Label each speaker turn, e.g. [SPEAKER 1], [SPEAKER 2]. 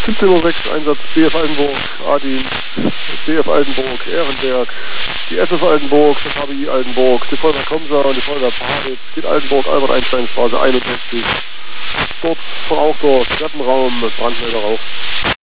[SPEAKER 1] 17:06 Einsatz BF Altenburg, A-Dienst, BF Altenburg, Ehrenberg, die SF Altenburg, das HBI Altenburg, die Feuerwehr Komsa und die Feuerwehr Paritz, geht Altenburg, Albert-Einstein-Straße 61. Dort, auch dort, Treppenraum, Brandmelder Rauch.